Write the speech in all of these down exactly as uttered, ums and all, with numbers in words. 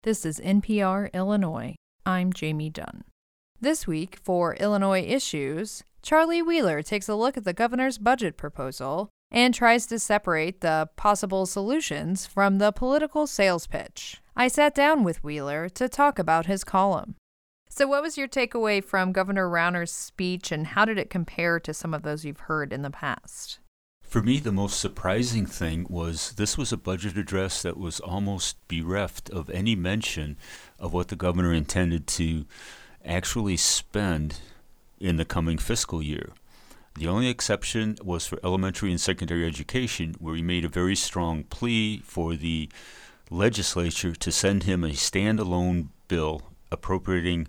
This is N P R Illinois. I'm Jamie Dunn. This week, for Illinois Issues, Charlie Wheeler takes a look at the governor's budget proposal and tries to separate the possible solutions from the political sales pitch. I sat down with Wheeler to talk about his column. So what was your takeaway from Governor Rauner's speech, and how did it compare to some of those you've heard in the past? For me, the most surprising thing was this was a budget address that was almost bereft of any mention of what the governor intended to actually spend in the coming fiscal year. The only exception was for elementary and secondary education, where he made a very strong plea for the legislature to send him a standalone bill appropriating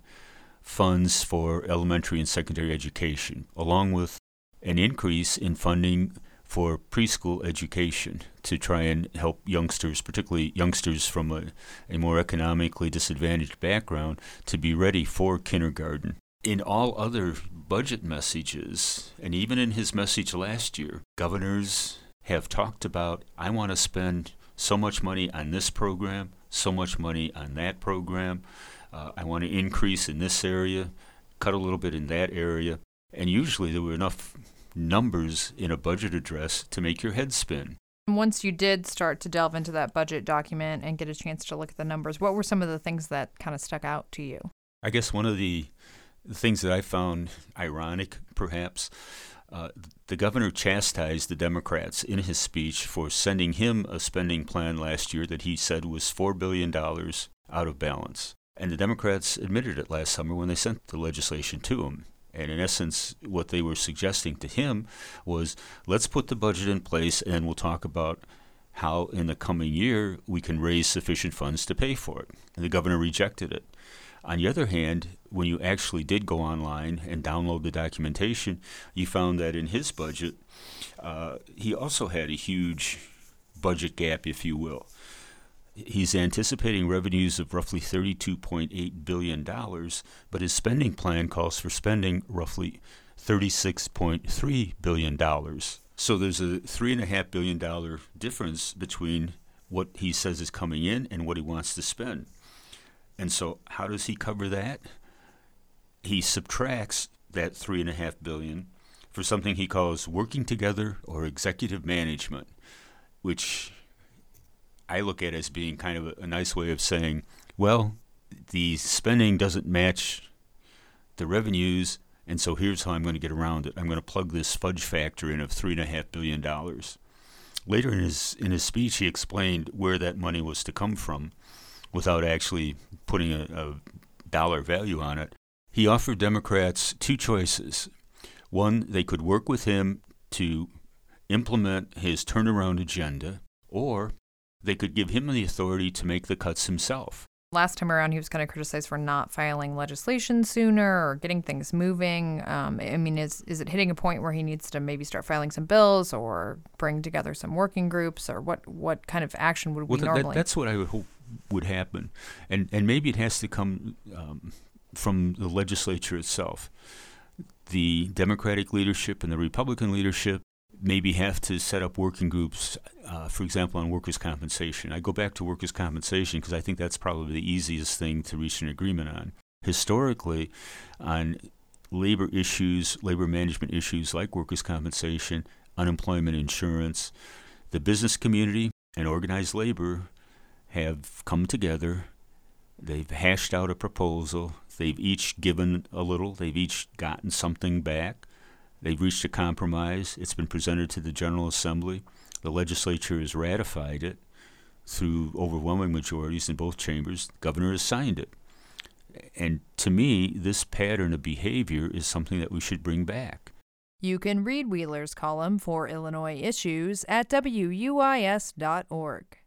funds for elementary and secondary education, along with an increase in funding for preschool education to try and help youngsters, particularly youngsters from a, a more economically disadvantaged background, to be ready for kindergarten. In all other budget messages, and even in his message last year, governors have talked about, I want to spend so much money on this program, so much money on that program. Uh, I want to increase in this area, cut a little bit in that area. And usually there were enough numbers in a budget address to make your head spin. Once you did start to delve into that budget document and get a chance to look at the numbers, what were some of the things that kind of stuck out to you? I guess one of the, the things that I found ironic, perhaps, uh, the governor chastised the Democrats in his speech for sending him a spending plan last year that he said was four billion dollars out of balance. And the Democrats admitted it last summer when they sent the legislation to him. And in essence, what they were suggesting to him was, let's put the budget in place and we'll talk about how in the coming year we can raise sufficient funds to pay for it. And the governor rejected it. On the other hand, when you actually did go online and download the documentation, you found that in his budget, uh, he also had a huge budget gap, if you will. He's anticipating revenues of roughly thirty-two point eight billion dollars, but his spending plan calls for spending roughly thirty-six point three billion dollars. So there's a three point five billion dollars difference between what he says is coming in and what he wants to spend. And so how does he cover that? He subtracts that three point five billion dollars for something he calls working together or executive management, which I look at as being kind of a, a nice way of saying, well, the spending doesn't match the revenues, and so here's how I'm going to get around it. I'm going to plug this fudge factor in of three point five billion dollars. Later in his in his speech, he explained where that money was to come from without actually putting a, a dollar value on it. He offered Democrats two choices. One, they could work with him to implement his turnaround agenda, or they could give him the authority to make the cuts himself. Last time around, he was kind of criticized for not filing legislation sooner or getting things moving. Um, I mean, is is it hitting a point where he needs to maybe start filing some bills or bring together some working groups, or what, what kind of action would we well, normally? That, that's what I would hope would happen. And, and maybe it has to come um, from the legislature itself. The Democratic leadership and the Republican leadership maybe have to set up working groups, uh, for example, on workers' compensation. I go back to workers' compensation because I think that's probably the easiest thing to reach an agreement on. Historically, on labor issues, labor management issues like workers' compensation, unemployment insurance, the business community and organized labor have come together. They've hashed out a proposal. They've each given a little. They've each gotten something back. They've reached a compromise. It's been presented to the General Assembly. The legislature has ratified it through overwhelming majorities in both chambers. The governor has signed it. And to me, this pattern of behavior is something that we should bring back. You can read Wheeler's column for Illinois Issues at W U I S dot org.